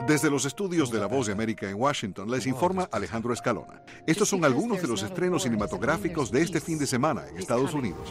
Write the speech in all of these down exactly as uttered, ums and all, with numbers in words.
Desde los estudios de La Voz de América en Washington, les informa Alejandro Escalona. Estos son algunos de los estrenos cinematográficos de este fin de semana en Estados Unidos.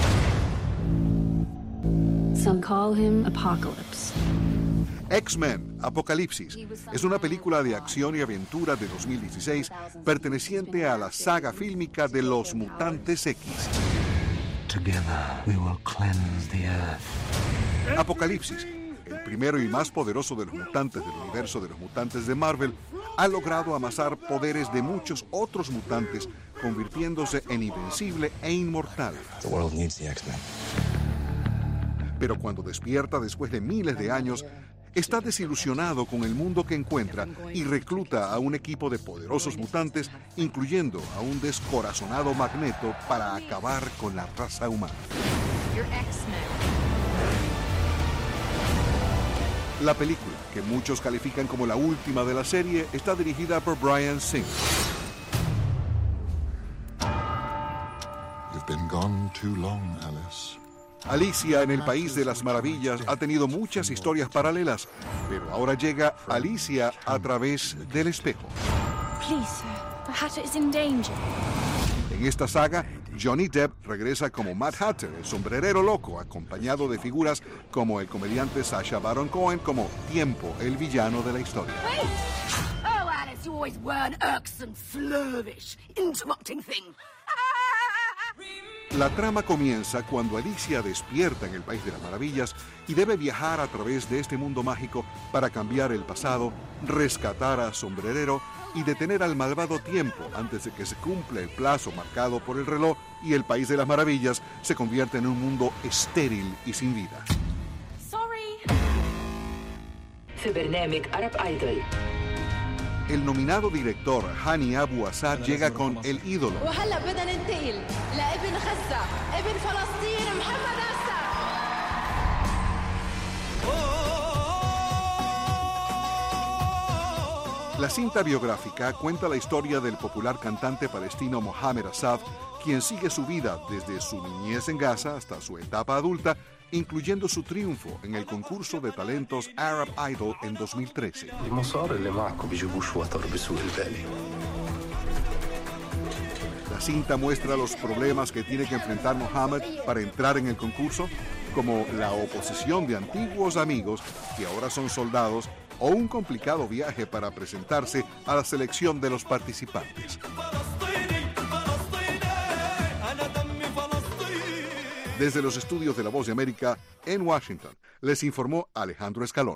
Some call him Apocalypse. X-Men, Apocalipsis, es una película de acción y aventura de dos mil dieciséis perteneciente a la saga fílmica de los Mutantes X. Together we will cleanse the earth. Apocalipsis, el primero y más poderoso de los mutantes del universo de los mutantes de Marvel, ha logrado amasar poderes de muchos otros mutantes, convirtiéndose en invencible e inmortal. The world needs the X-Men. Pero cuando despierta después de miles de años, está desilusionado con el mundo que encuentra y recluta a un equipo de poderosos mutantes, incluyendo a un descorazonado Magneto, para acabar con la raza humana. La película, que muchos califican como la última de la serie, está dirigida por Bryan Singer. You've been gone too long, Alice. Alicia en el País de las Maravillas ha tenido muchas historias paralelas, pero ahora llega Alicia a través del espejo. Please, sir, the Hatter is in danger. En esta saga, Johnny Depp regresa como Mad Hatter, el sombrerero loco, acompañado de figuras como el comediante Sacha Baron Cohen como Tiempo, el villano de la historia. Wait! Oh, Alice, you always were an irksome, slurvish, interrupting thing. La trama comienza cuando Alicia despierta en el País de las Maravillas y debe viajar a través de este mundo mágico para cambiar el pasado, rescatar a Sombrerero y detener al malvado Tiempo antes de que se cumpla el plazo marcado por el reloj y el País de las Maravillas se convierta en un mundo estéril y sin vida. Sorry. El nominado director Hani Abu Assad llega con El ídolo. La cinta biográfica cuenta la historia del popular cantante palestino Mohamed Assad, quien sigue su vida desde su niñez en Gaza hasta su etapa adulta, incluyendo su triunfo en el concurso de talentos Arab Idol en dos mil trece. La cinta muestra los problemas que tiene que enfrentar Mohamed para entrar en el concurso, como la oposición de antiguos amigos que ahora son soldados o un complicado viaje para presentarse a la selección de los participantes. Desde los estudios de La Voz de América en Washington, les informó Alejandro Escalona.